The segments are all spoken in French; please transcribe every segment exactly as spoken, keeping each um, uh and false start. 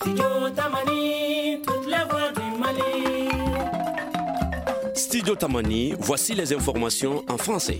Studio Tamani, toute la voix du Mali. Studio Tamani, voici les informations en français.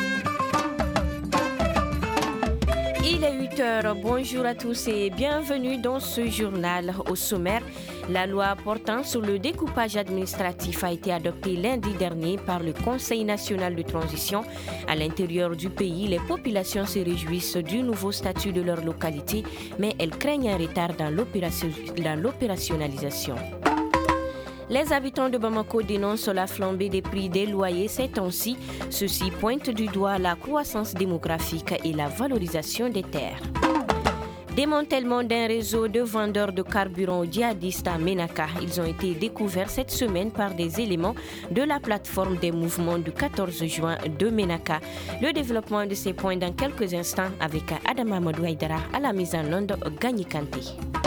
Il est huit heures, bonjour à tous et bienvenue dans ce journal. Au sommaire, la loi portant sur le découpage administratif a été adoptée lundi dernier par le Conseil national de transition. À l'intérieur du pays, les populations se réjouissent du nouveau statut de leur localité, mais elles craignent un retard dans l'opération, dans l'opérationnalisation. Les habitants de Bamako dénoncent la flambée des prix des loyers ces temps-ci. Ceux-ci pointent du doigt la croissance démographique et la valorisation des terres. Démantèlement d'un réseau de vendeurs de carburant djihadistes à Ménaka. Ils ont été découverts cette semaine par des éléments de la plateforme des mouvements du quatorze juin de Ménaka. Le développement de ces points dans quelques instants avec Adama Amadou Aïdara à la mise en onde Gagny Kanté.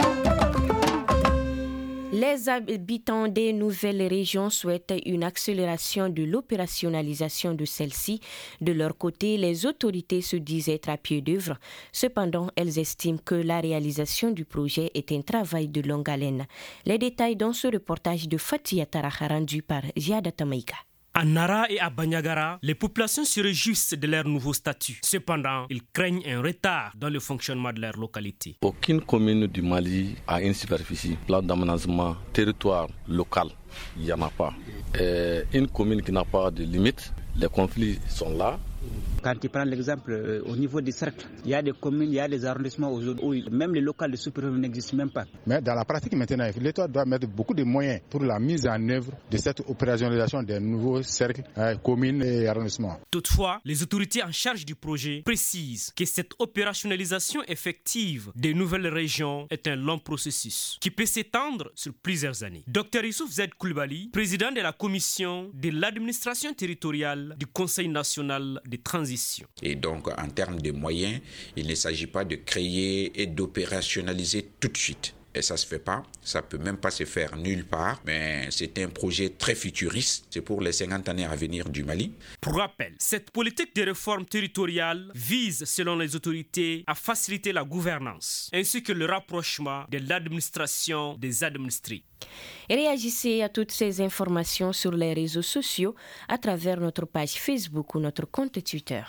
Les habitants des nouvelles régions souhaitent une accélération de l'opérationnalisation de celles-ci. De leur côté, les autorités se disent être à pied d'œuvre. Cependant, elles estiment que la réalisation du projet est un travail de longue haleine. Les détails dans ce reportage de Fatia Taraha rendu par Ziada Tamaïka. À Nara et à Banyagara, les populations se réjouissent de leur nouveau statut. Cependant, ils craignent un retard dans le fonctionnement de leur localité. Aucune commune du Mali a une superficie, plan d'aménagement, territoire local. Il n'y en a pas. Et une commune qui n'a pas de limite, les conflits sont là. Quand tu prends l'exemple euh, au niveau des cercles, il y a des communes, il y a des arrondissements où même les locales de sous-préfet n'existent même pas. Mais dans la pratique maintenant, l'État doit mettre beaucoup de moyens pour la mise en œuvre de cette opérationnalisation des nouveaux cercles, euh, communes et arrondissements. Toutefois, les autorités en charge du projet précisent que cette opérationnalisation effective des nouvelles régions est un long processus qui peut s'étendre sur plusieurs années. Docteur Youssouf Zed Koulibaly, président de la commission de l'administration territoriale du Conseil national de transition. Et donc, en termes de moyens, il ne s'agit pas de créer et d'opérationnaliser tout de suite. Et ça ne se fait pas, ça ne peut même pas se faire nulle part, mais c'est un projet très futuriste, c'est pour les cinquante années à venir du Mali. Pour rappel, cette politique de réforme territoriale vise, selon les autorités, à faciliter la gouvernance, ainsi que le rapprochement de l'administration des administrés. Et réagissez à toutes ces informations sur les réseaux sociaux à travers notre page Facebook ou notre compte Twitter.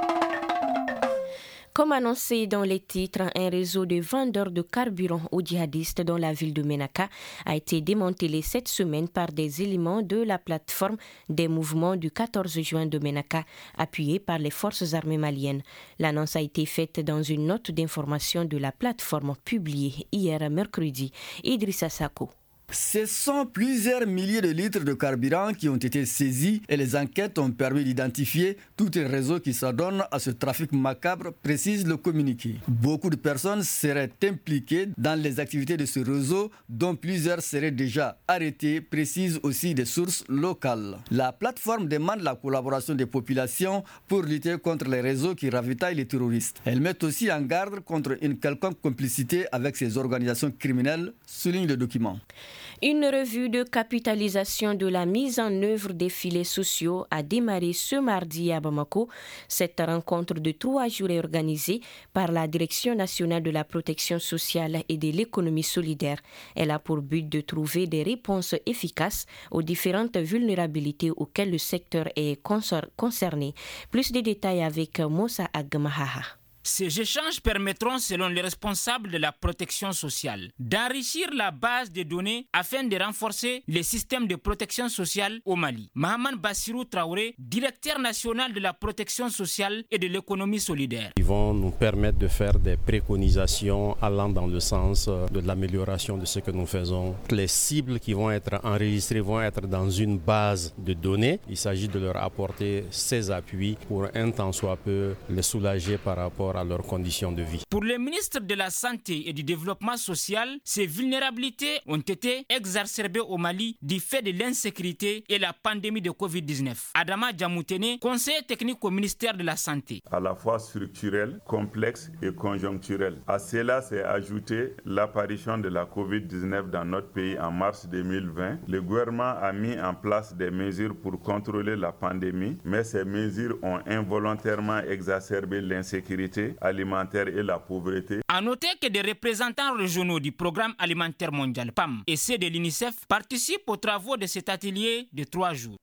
Comme annoncé dans les titres, un réseau de vendeurs de carburant aux djihadistes dans la ville de Ménaka a été démantelé cette semaine par des éléments de la plateforme des mouvements du quatorze juin de Ménaka, appuyée par les forces armées maliennes. L'annonce a été faite dans une note d'information de la plateforme publiée hier mercredi. Idrissa Sako. Ce sont plusieurs milliers de litres de carburant qui ont été saisis et les enquêtes ont permis d'identifier tout un réseau qui s'adonne à ce trafic macabre, précise le communiqué. Beaucoup de personnes seraient impliquées dans les activités de ce réseau, dont plusieurs seraient déjà arrêtées, précisent aussi des sources locales. La plateforme demande la collaboration des populations pour lutter contre les réseaux qui ravitaillent les terroristes. Elle met aussi en garde contre une quelconque complicité avec ces organisations criminelles, souligne le document. Une revue de capitalisation de la mise en œuvre des filets sociaux a démarré ce mardi à Bamako. Cette rencontre de trois jours est organisée par la Direction nationale de la protection sociale et de l'économie solidaire. Elle a pour but de trouver des réponses efficaces aux différentes vulnérabilités auxquelles le secteur est concerné. Plus de détails avec Moussa Agmahaha. Ces échanges permettront, selon les responsables de la protection sociale, d'enrichir la base de données afin de renforcer les systèmes de protection sociale au Mali. Mahaman Bassirou Traoré, directeur national de la protection sociale et de l'économie solidaire. Ils vont nous permettre de faire des préconisations allant dans le sens de l'amélioration de ce que nous faisons. Les cibles qui vont être enregistrées vont être dans une base de données. Il s'agit de leur apporter ces appuis pour un tant soit peu les soulager par rapport à leurs conditions de vie. Pour le ministre de la Santé et du Développement social, ces vulnérabilités ont été exacerbées au Mali du fait de l'insécurité et la pandémie de covid dix-neuf. Adama Djamoutene, conseiller technique au ministère de la Santé. À la fois structurel, complexe et conjoncturel. À cela s'est ajouté l'apparition de la covid dix-neuf dans notre pays en mars deux mille vingt. Le gouvernement a mis en place des mesures pour contrôler la pandémie, mais ces mesures ont involontairement exacerbé l'insécurité l'insécurité alimentaire et la pauvreté. À noter que des représentants régionaux du Programme alimentaire mondial P A M et ceux de l'UNICEF participent aux travaux de cet atelier de trois jours.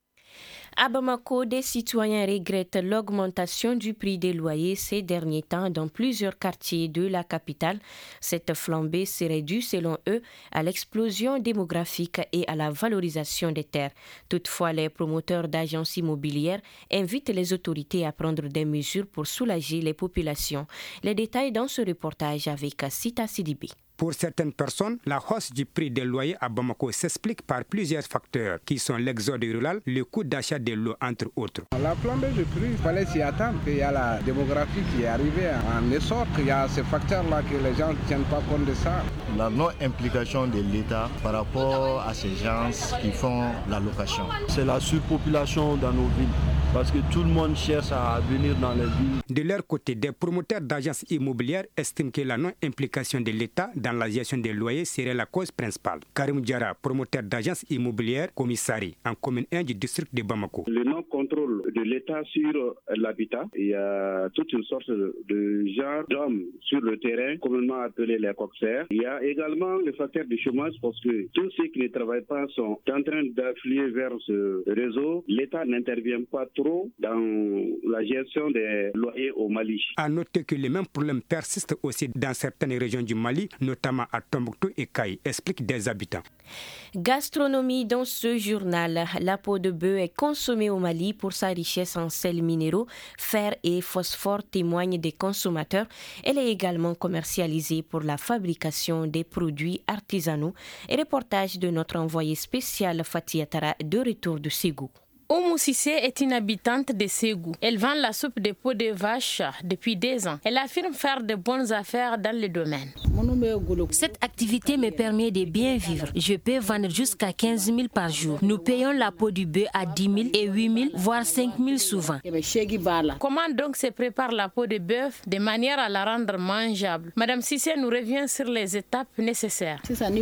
À Bamako, des citoyens regrettent l'augmentation du prix des loyers ces derniers temps dans plusieurs quartiers de la capitale. Cette flambée serait due, selon eux, à l'explosion démographique et à la valorisation des terres. Toutefois, les promoteurs d'agences immobilières invitent les autorités à prendre des mesures pour soulager les populations. Les détails dans ce reportage avec Sita Sidibé. Pour certaines personnes, la hausse du prix des loyers à Bamako s'explique par plusieurs facteurs, qui sont l'exode rural, le coût d'achat de l'eau, entre autres. La flambée du prix, il fallait s'y attendre, qu'il y a la démographie qui est arrivée en essor, qu'il y a ces facteurs-là que les gens ne tiennent pas compte de ça. La non-implication de l'État par rapport à ces gens qui font la location. C'est la surpopulation dans nos villes, parce que tout le monde cherche à venir dans les villes. De leur côté, des promoteurs d'agences immobilières estiment que la non-implication de l'État dans la gestion des loyers serait la cause principale. Karim Diara, promoteur d'agence immobilière, commissariat en commune un du district de Bamako. Le non-contrôle de l'État sur l'habitat, il y a toute une sorte de genre d'hommes sur le terrain, communément appelés les coxers. Il y a également le facteur du chômage parce que tous ceux qui ne travaillent pas sont en train d'affluer vers ce réseau. L'État n'intervient pas trop dans la gestion des loyers au Mali. À noter que les mêmes problèmes persistent aussi dans certaines régions du Mali, notamment à Tombouctou et Kaï, expliquent des habitants. Gastronomie dans ce journal. La peau de bœuf est consommée au Mali pour sa richesse en sels minéraux, fer et phosphore, témoignent des consommateurs. Elle est également commercialisée pour la fabrication des produits artisanaux. Et reportage de notre envoyé spécial Fatia Tara de retour de Ségou. Oumou Sissé est une habitante de Ségou. Elle vend la soupe de peau de vache depuis deux ans. Elle affirme faire de bonnes affaires dans le domaine. Cette activité me permet de bien vivre. Je peux vendre jusqu'à quinze mille par jour. Nous payons la peau du bœuf à dix mille et huit mille, voire cinq mille souvent. Comment donc se prépare la peau de bœuf de manière à la rendre mangeable? Madame Sissé nous revient sur les étapes nécessaires.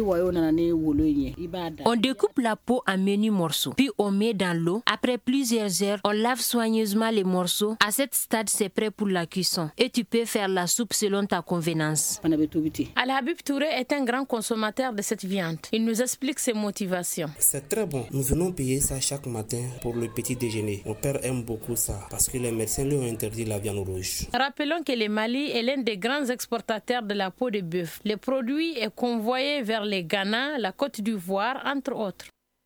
On découpe la peau en menus morceaux, puis on met dans l'eau. Après plusieurs heures, on lave soigneusement les morceaux. À ce stade, c'est prêt pour la cuisson. Et tu peux faire la soupe selon ta convenance. Al-Habib Touré est un grand consommateur de cette viande. Il nous explique ses motivations. C'est très bon. Nous venons payer ça chaque matin pour le petit déjeuner. Mon père aime beaucoup ça parce que les médecins lui ont interdit la viande rouge. Rappelons que le Mali est l'un des grands exportateurs de la peau de bœuf. Le produit est convoyé vers le Ghana, la Côte d'Ivoire, entre autres.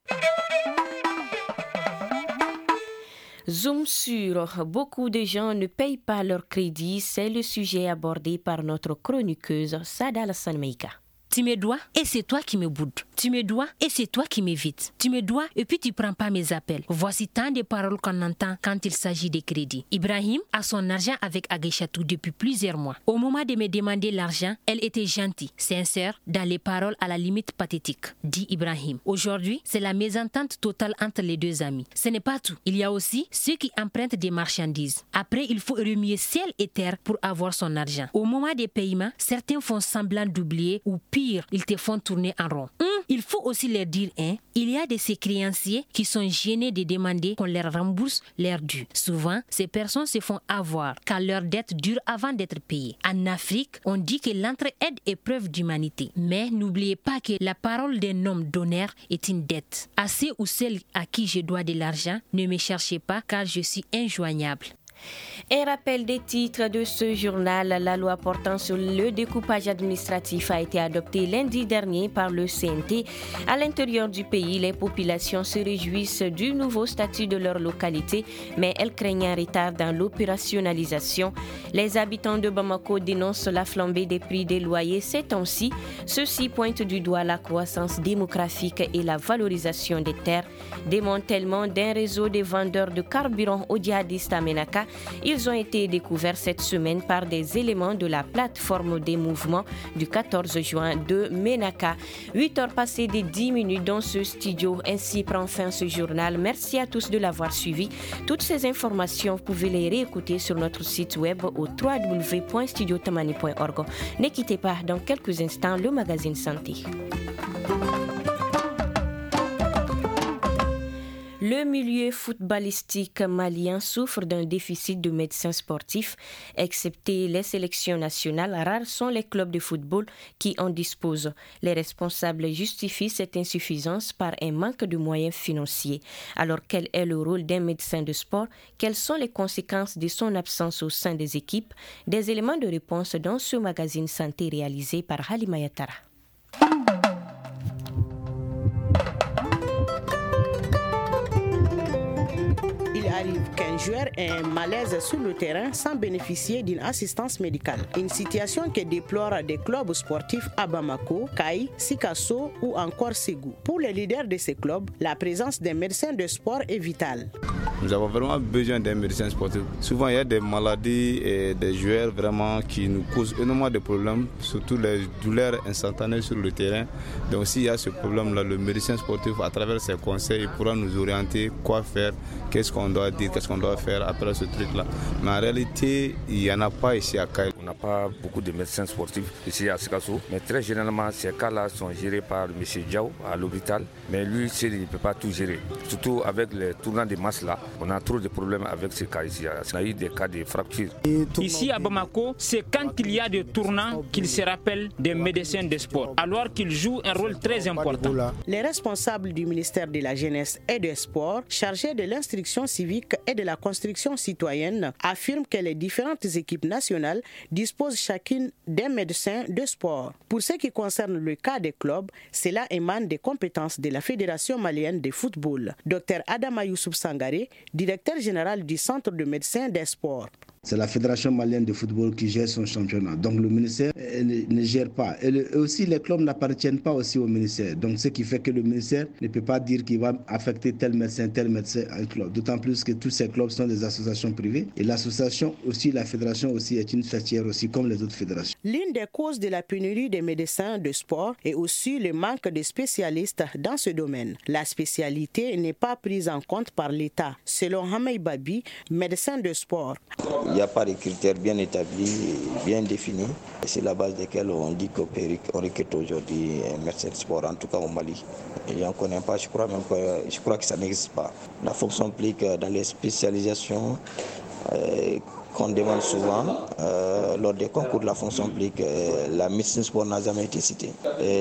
Zoom sur, beaucoup de gens ne payent pas leur crédit. C'est le sujet abordé par notre chroniqueuse Sada Lassanemeika. Tu me dois et c'est toi qui me boudes. Tu me dois et c'est toi qui m'évites. Tu me dois et puis tu prends pas mes appels. Voici tant de paroles qu'on entend quand il s'agit de crédit. Ibrahim a son argent avec Agueshatou depuis plusieurs mois. Au moment de me demander l'argent, elle était gentille, sincère, dans les paroles à la limite pathétiques, dit Ibrahim. Aujourd'hui, c'est la mésentente totale entre les deux amis. Ce n'est pas tout. Il y a aussi ceux qui empruntent des marchandises. Après, il faut remuer ciel et terre pour avoir son argent. Au moment des paiements, certains font semblant d'oublier ou pire, ils te font tourner en rond. Hum, il faut aussi leur dire, hein, il y a de ces créanciers qui sont gênés de demander qu'on leur rembourse leurs dû. Souvent, ces personnes se font avoir car leurs dettes durent avant d'être payées. En Afrique, on dit que l'entraide est preuve d'humanité. Mais n'oubliez pas que la parole d'un homme d'honneur est une dette. À ceux ou celles à qui je dois de l'argent, ne me cherchez pas car je suis injoignable. Un rappel des titres de ce journal. La loi portant sur le découpage administratif a été adoptée lundi dernier par le C N T. À l'intérieur du pays, les populations se réjouissent du nouveau statut de leur localité, mais elles craignent un retard dans l'opérationnalisation. Les habitants de Bamako dénoncent la flambée des prix des loyers ces temps-ci. Ceux-ci pointent du doigt la croissance démographique et la valorisation des terres. Démantèlement d'un réseau de vendeurs de carburant aux djihadistes à Ménaka. Ils ont été découverts cette semaine par des éléments de la plateforme des mouvements du quatorze juin de Ménaka. huit heures passées de dix minutes dans ce studio. Ainsi prend fin ce journal. Merci à tous de l'avoir suivi. Toutes ces informations, vous pouvez les réécouter sur notre site web au w w w point studio tamani point org. Ne quittez pas, dans quelques instants, le magazine Santé. Le milieu footballistique malien souffre d'un déficit de médecins sportifs. Excepté les sélections nationales, rares sont les clubs de football qui en disposent. Les responsables justifient cette insuffisance par un manque de moyens financiers. Alors quel est le rôle d'un médecin de sport? Quelles sont les conséquences de son absence au sein des équipes? Des éléments de réponse dans ce magazine santé réalisé par Halima Yatara. Il arrive qu'un joueur ait un malaise sur le terrain sans bénéficier d'une assistance médicale. Une situation que déplorent des clubs sportifs à Bamako, Kaï, Sikasso ou encore Ségou. Pour les leaders de ces clubs, la présence d'un médecin de sport est vitale. Nous avons vraiment besoin d'un médecin sportif. Souvent, il y a des maladies et des joueurs vraiment qui nous causent énormément de problèmes, surtout les douleurs instantanées sur le terrain. Donc, s'il y a ce problème-là, le médecin sportif, à travers ses conseils, il pourra nous orienter quoi faire, qu'est-ce qu'on doit dire, qu'est-ce qu'on doit faire après ce truc-là. Mais en réalité, il n'y en a pas ici à Kaï. On n'a pas beaucoup de médecins sportifs ici à Sikasso, mais très généralement, ces cas-là sont gérés par M. Diaw à l'hôpital. Mais lui, il ne peut pas tout gérer, surtout avec les tournants de masse là. On a trop de problèmes avec ces cas ici. On a eu des cas de fractures. Ici à Bamako, c'est quand il y a des tournants qu'il se rappelle des médecins de sport, alors qu'ils jouent un rôle très important. Les responsables du ministère de la Jeunesse et des Sports, chargés de l'instruction civique et de la construction citoyenne, affirment que les différentes équipes nationales disposent chacune d'un médecin de sport. Pour ce qui concerne le cas des clubs, cela émane des compétences de la Fédération malienne de football. Docteur Adama Youssouf Sangaré, directeur général du Centre de médecins des sports. C'est la Fédération malienne de football qui gère son championnat. Donc le ministère ne, ne gère pas. Et, le, et aussi les clubs n'appartiennent pas aussi au ministère. Donc ce qui fait que le ministère ne peut pas dire qu'il va affecter tel médecin, tel médecin à un club. D'autant plus que tous ces clubs sont des associations privées. Et l'association aussi, la fédération aussi est une fêtière aussi comme les autres fédérations. L'une des causes de la pénurie des médecins de sport est aussi le manque de spécialistes dans ce domaine. La spécialité n'est pas prise en compte par l'État, selon Hamay Babi, médecin de sport. Il n'y a pas de critères bien établis, bien définis. C'est la base desquels on dit qu'on recrute aujourd'hui un médecin de sport, en tout cas au Mali. Et on ne connaît pas, je crois même que, je crois que ça n'existe pas. La fonction implique dans les spécialisations euh, qu'on demande souvent, euh, lors des concours de la fonction publique, euh, la médecine sport n'a jamais été citée.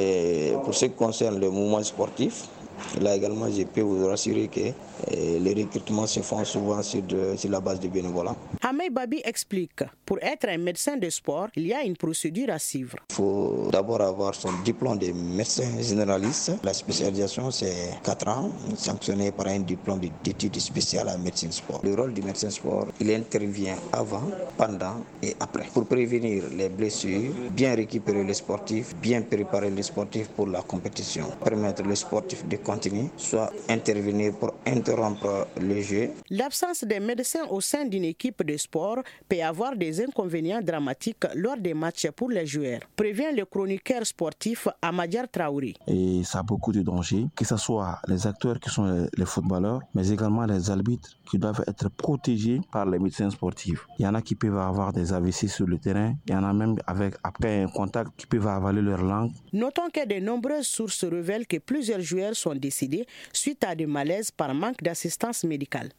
Et pour ce qui concerne le mouvement sportif, là également, je peux vous rassurer que euh, les recrutements se font souvent sur, de, sur la base de bénévolat. Hamay Babi explique, pour être un médecin de sport, il y a une procédure à suivre. Il faut d'abord avoir son diplôme de médecin généraliste. La spécialisation, c'est quatre ans, sanctionné par un diplôme d'études spéciales en médecine sport. Le rôle du médecin sport, il intervient avant, pendant et après pour prévenir les blessures, bien récupérer les sportifs, bien préparer les sportifs pour la compétition, permettre les sportifs de continuer, soit intervenir pour interrompre le jeu. L'absence des médecins au sein d'une équipe de sport peut avoir des inconvénients dramatiques lors des matchs pour les joueurs, prévient le chroniqueur sportif Amadiar Traoré. Et ça a beaucoup de dangers, que ce soit les acteurs qui sont les footballeurs, mais également les arbitres qui doivent être protégés par les médecins sportifs. Il y en a qui peuvent avoir des A V C sur le terrain, il y en a même avec après un contact qui peuvent avaler leur langue. Notons que de nombreuses sources révèlent que plusieurs joueurs sont décédés suite à des malaises par manque d'assistance médicale.